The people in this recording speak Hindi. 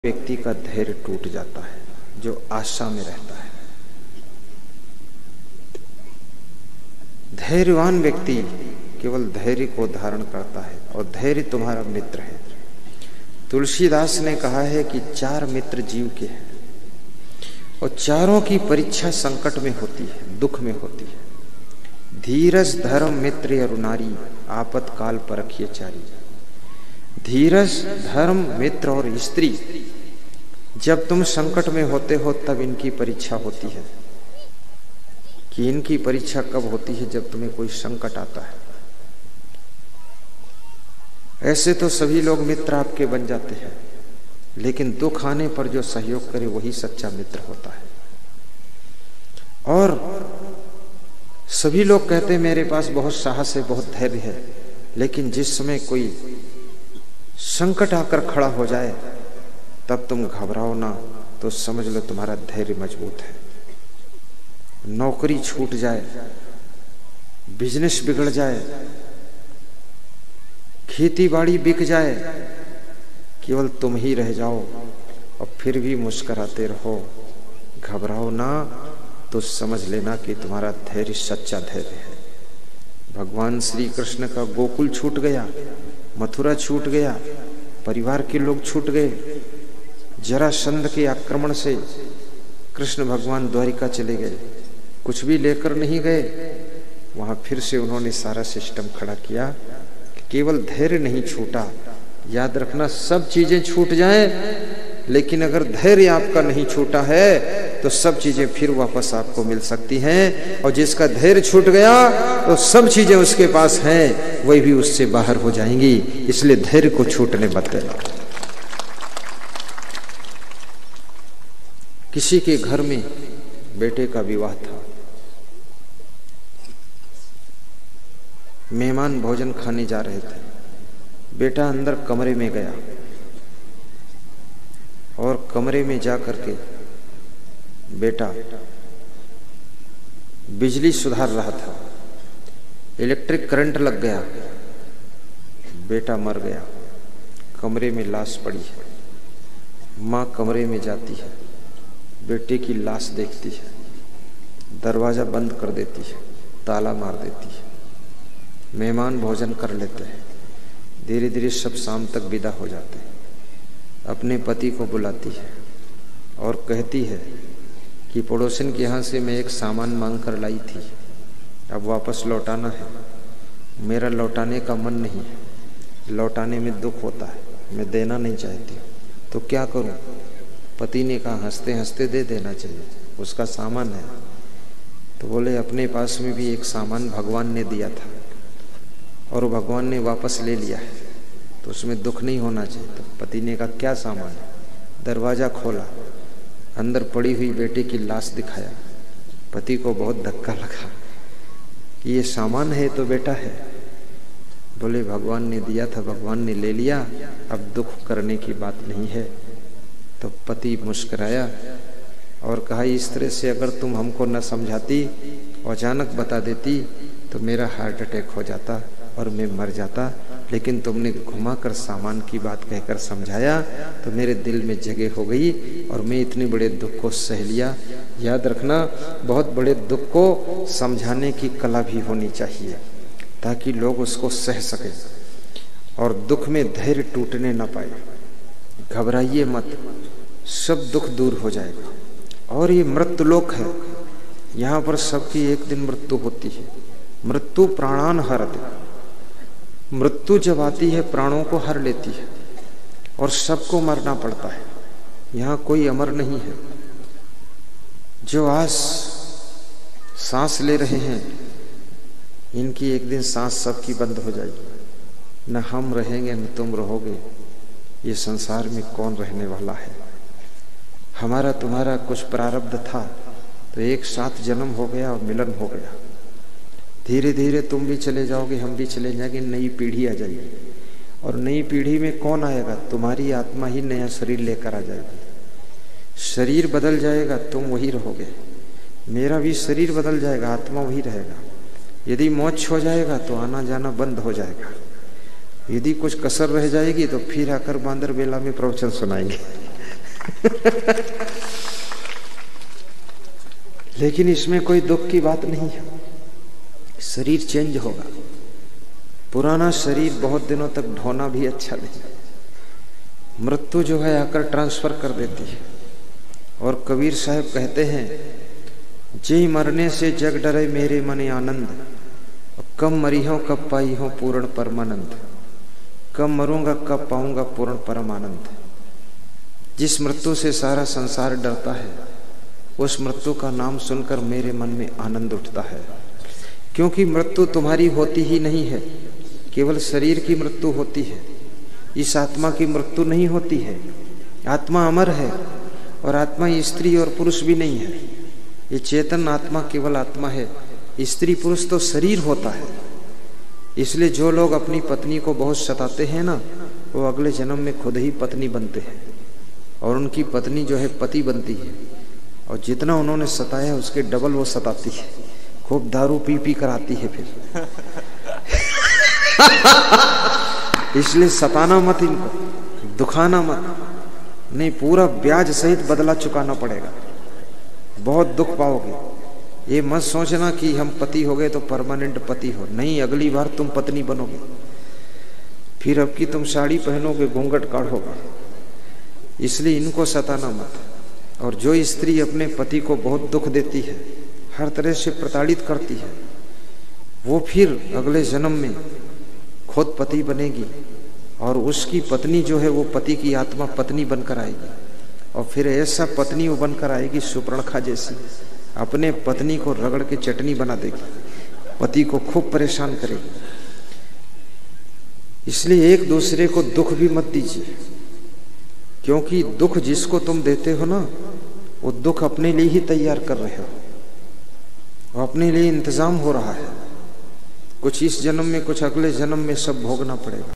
व्यक्ति का धैर्य टूट जाता है जो आशा में रहता है। धैर्यवान व्यक्ति केवल धैर्य को धारण करता है और धैर्य तुम्हारा मित्र है। तुलसीदास ने कहा है कि 4 मित्र जीव के हैं और चारों की परीक्षा संकट में होती है, दुख में होती है। धीरज धर्म मित्र अरु नारी आपतकाल परखिए चारी। धीरज धर्म मित्र और स्त्री, जब तुम संकट में होते हो तब इनकी परीक्षा होती है। कि इनकी परीक्षा कब होती है? जब तुम्हें कोई संकट आता है। ऐसे तो सभी लोग मित्र आपके बन जाते हैं, लेकिन दुख आने पर जो सहयोग करे वही सच्चा मित्र होता है। और सभी लोग कहते हैं मेरे पास बहुत साहस है, बहुत धैर्य है, लेकिन जिस समय कोई संकट आकर खड़ा हो जाए तब तुम घबराओ ना, तो समझ लो तुम्हारा धैर्य मजबूत है। नौकरी छूट जाए, बिजनेस बिगड़ जाए, खेती बाड़ी बिक जाए, केवल तुम ही रह जाओ और फिर भी मुस्कुराते रहो, घबराओ ना, तो समझ लेना कि तुम्हारा धैर्य सच्चा धैर्य है। भगवान श्री कृष्ण का गोकुल छूट गया, मथुरा छूट गया, परिवार के लोग छूट गए। जरासंध के आक्रमण से कृष्ण भगवान द्वारिका चले गए, कुछ भी लेकर नहीं गए। वहां फिर से उन्होंने सारा सिस्टम खड़ा किया कि केवल धैर्य नहीं छूटा। याद रखना, सब चीजें छूट जाएं, लेकिन अगर धैर्य आपका नहीं छूटा है तो सब चीजें फिर वापस आपको मिल सकती हैं। और जिसका धैर्य छूट गया तो सब चीजें उसके पास हैं, वही भी उससे बाहर हो जाएंगी। इसलिए धैर्य को छूटने मत देना। किसी के घर में बेटे का विवाह था, मेहमान भोजन खाने जा रहे थे। बेटा अंदर कमरे में गया और कमरे में जा करके बेटा बिजली सुधार रहा था, इलेक्ट्रिक करंट लग गया, बेटा मर गया। कमरे में लाश पड़ी है। माँ कमरे में जाती है, बेटे की लाश देखती है, दरवाजा बंद कर देती है, ताला मार देती है। मेहमान भोजन कर लेते हैं, धीरे धीरे सब शाम तक विदा हो जाते हैं। अपने पति को बुलाती है और कहती है कि पड़ोसन के यहाँ से मैं एक सामान मांग कर लाई थी, अब वापस लौटाना है। मेरा लौटाने का मन नहीं है, लौटाने में दुख होता है, मैं देना नहीं चाहती, तो क्या करूं? पति ने कहा हंसते हंसते दे देना चाहिए, उसका सामान है। तो बोले अपने पास में भी एक सामान भगवान ने दिया था और भगवान ने वापस ले लिया है, तो उसमें दुख नहीं होना चाहिए। तो पति ने कहा क्या सामान है? दरवाजा खोला, अंदर पड़ी हुई बेटे की लाश दिखाया। पति को बहुत धक्का लगा कि ये सामान है तो बेटा है। बोले भगवान ने दिया था, भगवान ने ले लिया, अब दुख करने की बात नहीं है। तो पति मुस्कुराया और कहा इस तरह से अगर तुम हमको न समझाती, अचानक बता देती, तो मेरा हार्ट अटैक हो जाता और मैं मर जाता। लेकिन तुमने घुमाकर सामान की बात कहकर समझाया तो मेरे दिल में जगह हो गई और मैं इतने बड़े दुख को सह लिया। याद रखना, बहुत बड़े दुख को समझाने की कला भी होनी चाहिए ताकि लोग उसको सह सकें और दुख में धैर्य टूटने न पाए। घबराइए मत, सब दुख दूर हो जाएगा। और ये मृत्युलोक है, यहाँ पर सबकी एक दिन मृत्यु होती है। मृत्यु प्राणान हरति, मृत्यु जब आती है प्राणों को हर लेती है और सबको मरना पड़ता है। यहाँ कोई अमर नहीं है। जो आज सांस ले रहे हैं, इनकी एक दिन सांस सबकी बंद हो जाएगी। न हम रहेंगे न तुम रहोगे। ये संसार में कौन रहने वाला है? हमारा तुम्हारा कुछ प्रारब्ध था तो एक साथ जन्म हो गया और मिलन हो गया। धीरे धीरे तुम भी चले जाओगे, हम भी चले जाएंगे, नई पीढ़ी आ जाएगी। और नई पीढ़ी में कौन आएगा? तुम्हारी आत्मा ही नया शरीर लेकर आ जाएगी। शरीर बदल जाएगा, तुम वही रहोगे। मेरा भी शरीर बदल जाएगा, आत्मा वही रहेगा। यदि मोक्ष हो जाएगा तो आना जाना बंद हो जाएगा। यदि कुछ कसर रह जाएगी तो फिर आकर बांदर बेला में प्रवचन सुनाएंगे। लेकिन इसमें कोई दुख की बात नहीं है। शरीर चेंज होगा। पुराना शरीर बहुत दिनों तक ढोना भी अच्छा नहीं। मृत्यु जो है आकर ट्रांसफर कर देती है। और कबीर साहब कहते हैं, जे मरने से जग डरे मेरे मने आनंद, कब मरी हो कब पाई हो पूर्ण परमानंद। कब मरूंगा कब पाऊंगा पूर्ण परमानंद। जिस मृत्यु से सारा संसार डरता है, उस मृत्यु का नाम सुनकर मेरे मन में आनंद उठता है। क्योंकि मृत्यु तुम्हारी होती ही नहीं है, केवल शरीर की मृत्यु होती है। इस आत्मा की मृत्यु नहीं होती है। आत्मा अमर है और आत्मा स्त्री और पुरुष भी नहीं है। ये चेतन आत्मा केवल आत्मा है। स्त्री पुरुष तो शरीर होता है। इसलिए जो लोग अपनी पत्नी को बहुत सताते हैं ना, वो अगले जन्म में खुद ही पत्नी बनते हैं और उनकी पत्नी जो है पति बनती है। और जितना उन्होंने सताया उसके डबल वो सताती है। खूब दारू पी पी कर आती है फिर। इसलिए सताना मत इनको, दुखाना मत। नहीं, पूरा ब्याज सहित बदला चुकाना पड़ेगा। बहुत दुख पाओगे। ये मत सोचना कि हम पति हो गए तो परमानेंट पति हो। नहीं, अगली बार तुम पत्नी बनोगे। फिर अब की तुम साड़ी पहनोगे, घूंघट काढ़ोगे। इसलिए इनको सताना मत। और जो स्त्री अपने पति को बहुत दुख देती है, हर तरह से प्रताड़ित करती है, वो फिर अगले जन्म में खुद पति बनेगी और उसकी पत्नी जो है वो पति की आत्मा पत्नी बनकर आएगी। और फिर ऐसा पत्नी वो बनकर आएगी सुपर्णखा जैसी, अपने पत्नी को रगड़ के चटनी बना देगी, पति को खूब परेशान करेगी। इसलिए एक दूसरे को दुख भी मत दीजिए, क्योंकि दुख जिसको तुम देते हो ना, वो दुख अपने लिए ही तैयार कर रहे हो, वो अपने लिए इंतजाम हो रहा है। कुछ इस जन्म में, कुछ अगले जन्म में सब भोगना पड़ेगा।